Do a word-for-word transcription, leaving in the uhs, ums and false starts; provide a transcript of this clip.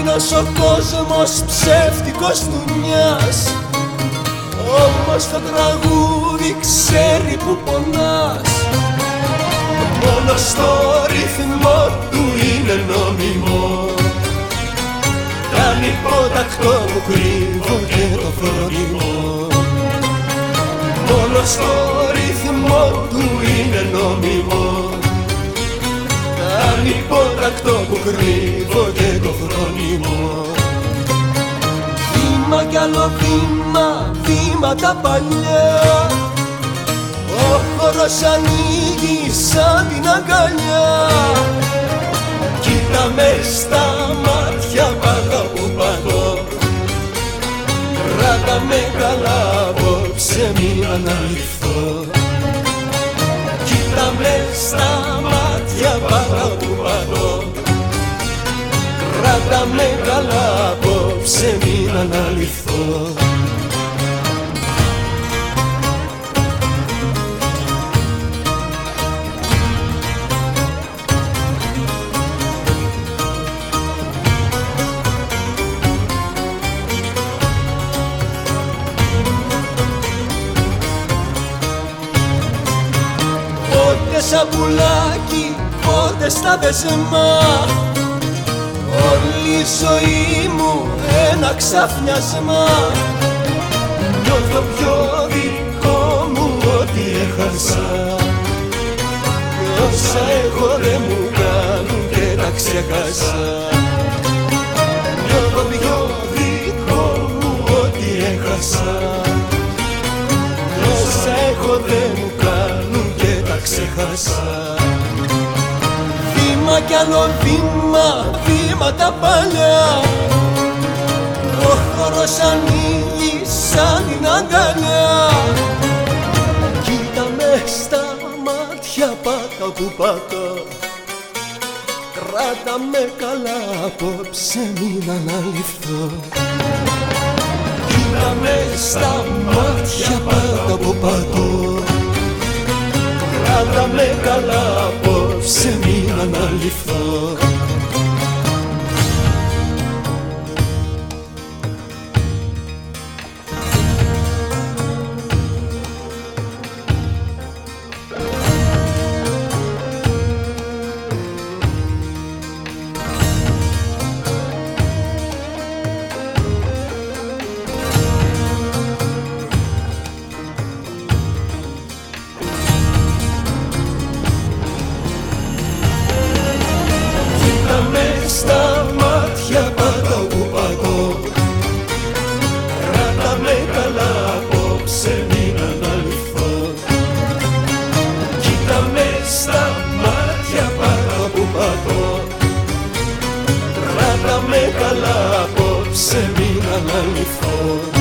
Όλος ο κόσμος ψεύτικος του μιας, όμως το τραγούδι ξέρει που πονάς. Μόνο στο ρυθμό του είναι νόμιμο, κάνει υπότακτο που κρύβω και το φρόνιμο. Μόνο στο ρυθμό του είναι νόμιμο, κάνει υπότακτο που κρύβω και το φρόνιμο. Βήμα κι άλλο βήμα, βήματα παλιά, ο χώρος ανοίγει σαν την αγκαλιά. Κοίτα με στα μάτια πάντα που πατώ, κράτα με καλά απόψε μην αναλυφθώ. Κοίτα με στα μάτια πάντα που πατώ, κράτα με καλά απόψε μην αναλυφθώ. Πότε σαν πουλάκι, πότε στα δεσμά, όλη η ζωή μου ένα ξαφνιασμά. Νιώθω πιο δικό μου ό,τι έχασα, κι όσα έχω δεν μου κάνουν και τα ξέχασα. Νιώθω πιο δικό μου ό,τι έχασα, κι όσα έχω δεν μου κάνουν και τα ξέχασα. Βήμα κι άλλο βήμα, βήματα παλιά, ο χώρος ανοίγει σαν την αγκαλιά. Κοίτα με στα μάτια πάτα που πατώ, κράτα με καλά απόψε μην αναλυφθώ. Κοίτα με στα μάτια πάτα που πατώ, κράτα με καλά απόψε μην αναλυφθώ. Στα μάτια πάντα που πατώ, κράτα με καλά απόψε μην αναλυφθώ. Κοίτα με στα μάτια πάντα που πατώ, κράτα με καλά απόψε μην αναλυφθώ.